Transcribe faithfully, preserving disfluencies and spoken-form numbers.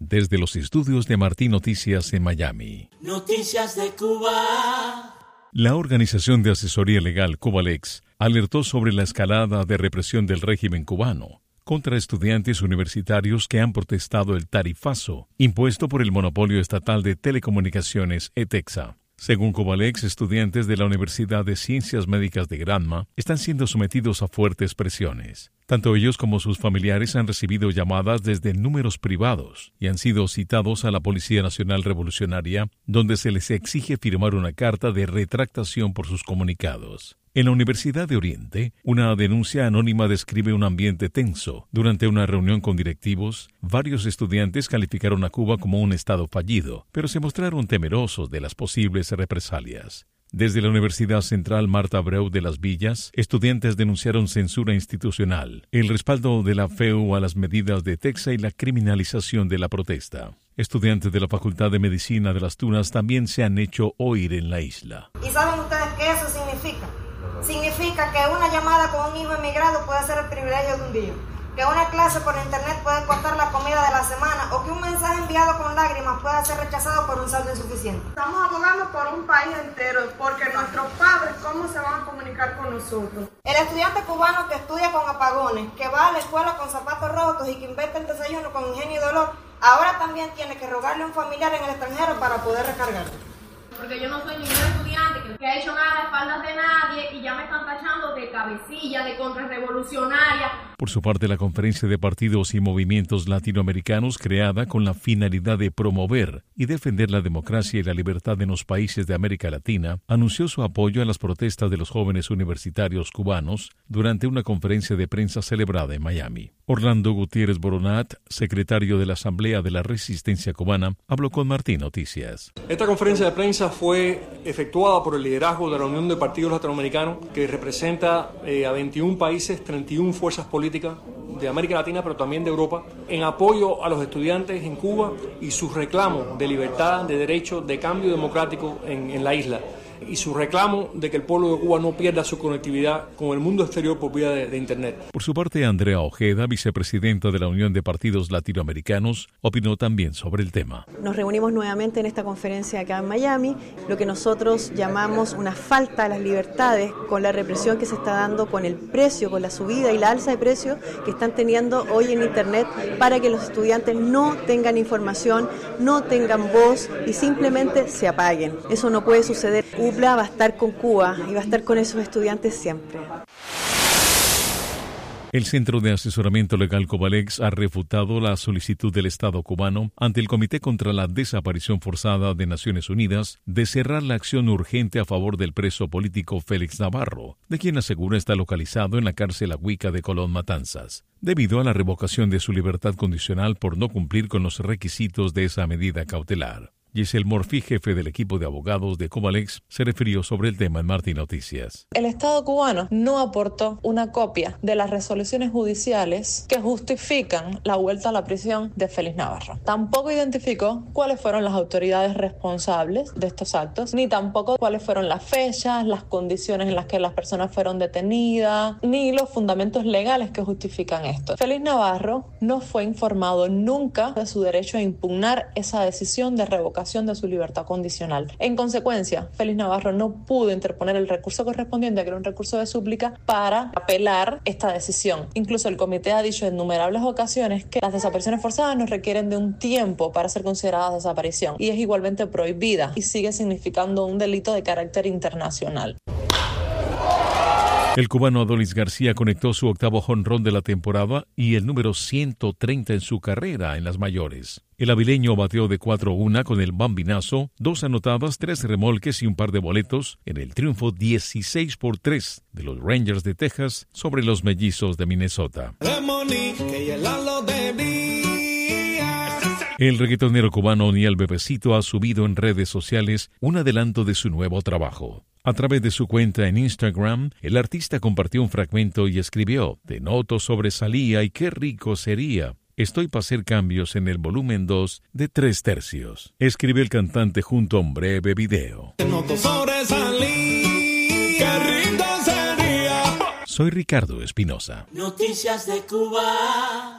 desde los estudios de Martín Noticias en Miami. Noticias de Cuba. La Organización de Asesoría Legal Cubalex alertó sobre la escalada de represión del régimen cubano contra estudiantes universitarios que han protestado el tarifazo impuesto por el monopolio estatal de telecomunicaciones ETEXA. Según Cubalex, estudiantes de la Universidad de Ciencias Médicas de Granma están siendo sometidos a fuertes presiones. Tanto ellos como sus familiares han recibido llamadas desde números privados y han sido citados a la Policía Nacional Revolucionaria, donde se les exige firmar una carta de retractación por sus comunicados. En la Universidad de Oriente, una denuncia anónima describe un ambiente tenso. Durante una reunión con directivos, varios estudiantes calificaron a Cuba como un estado fallido, pero se mostraron temerosos de las posibles represalias. Desde la Universidad Central Marta Abreu de las Villas, estudiantes denunciaron censura institucional, el respaldo de la F E U a las medidas de ETEXA y la criminalización de la protesta. Estudiantes de la Facultad de Medicina de Las Tunas también se han hecho oír en la isla. ¿Y saben ustedes qué eso significa? Significa que una llamada con un hijo emigrado puede ser el privilegio de un día, que una clase por internet puede costar la comida de la semana o que un mensaje enviado con lágrimas pueda ser rechazado por un saldo insuficiente. Estamos abogando por un país entero, porque nuestros padres, ¿cómo se van a comunicar con nosotros? El estudiante cubano que estudia con apagones, que va a la escuela con zapatos rotos y que inventa el desayuno con ingenio y dolor, ahora también tiene que rogarle a un familiar en el extranjero para poder recargarlo. Porque yo no soy ningún estudiante que ha hecho nada a espaldas de nadie y ya me están tachando de cabecilla, de contrarrevolucionaria. Por su parte, la Conferencia de Partidos y Movimientos Latinoamericanos, creada con la finalidad de promover y defender la democracia y la libertad en los países de América Latina, anunció su apoyo a las protestas de los jóvenes universitarios cubanos durante una conferencia de prensa celebrada en Miami. Orlando Gutiérrez Boronat, secretario de la Asamblea de la Resistencia Cubana, habló con Martín Noticias. Esta conferencia de prensa fue efectuada por el liderazgo de la Unión de Partidos Latinoamericanos, que representa eh, a veintiún países, treinta y una fuerzas políticas de América Latina, pero también de Europa, en apoyo a los estudiantes en Cuba y sus reclamos de libertad, de derecho, de cambio democrático en, en la isla, y su reclamo de que el pueblo de Cuba no pierda su conectividad con el mundo exterior por vía de, de Internet. Por su parte, Andrea Ojeda, vicepresidenta de la Unión de Partidos Latinoamericanos, opinó también sobre el tema. Nos reunimos nuevamente en esta conferencia acá en Miami, lo que nosotros llamamos una falta a las libertades con la represión que se está dando con el precio, con la subida y la alza de precios que están teniendo hoy en Internet para que los estudiantes no tengan información, no tengan voz y simplemente se apaguen. Eso no puede suceder. U P L A va a estar con Cuba y va a estar con esos estudiantes siempre. El Centro de Asesoramiento Legal Cubalex ha refutado la solicitud del Estado cubano ante el Comité contra la Desaparición Forzada de Naciones Unidas de cerrar la acción urgente a favor del preso político Félix Navarro, de quien asegura está localizado en la cárcel Agüica de Colón Matanzas, debido a la revocación de su libertad condicional por no cumplir con los requisitos de esa medida cautelar. Giselle Morfi, jefe del equipo de abogados de Cubalex, se refirió sobre el tema en Martín Noticias. El Estado cubano no aportó una copia de las resoluciones judiciales que justifican la vuelta a la prisión de Félix Navarro. Tampoco identificó cuáles fueron las autoridades responsables de estos actos, ni tampoco cuáles fueron las fechas, las condiciones en las que las personas fueron detenidas, ni los fundamentos legales que justifican esto. Félix Navarro no fue informado nunca de su derecho a impugnar esa decisión de revocación de su libertad condicional. En consecuencia, Félix Navarro no pudo interponer el recurso correspondiente, que era un recurso de súplica, para apelar esta decisión. Incluso el comité ha dicho en innumerables ocasiones que las desapariciones forzadas no requieren de un tiempo para ser consideradas desaparición y es igualmente prohibida y sigue significando un delito de carácter internacional. El cubano Adolis García conectó su octavo jonrón de la temporada y el número ciento treinta en su carrera en las mayores. El avileño bateó de cuatro una con el bambinazo, dos anotadas, tres remolques y un par de boletos en el triunfo dieciséis por tres de los Rangers de Texas sobre los Mellizos de Minnesota. El reggaetonero cubano Niel Bebecito ha subido en redes sociales un adelanto de su nuevo trabajo. A través de su cuenta en Instagram, el artista compartió un fragmento y escribió: "Te noto sobresalía y qué rico sería. Estoy para hacer cambios en el volumen dos de tres tercios". Escribe el cantante junto a un breve video. Te noto sobresalí, qué rico sería. Soy Ricardo Espinosa. Noticias de Cuba.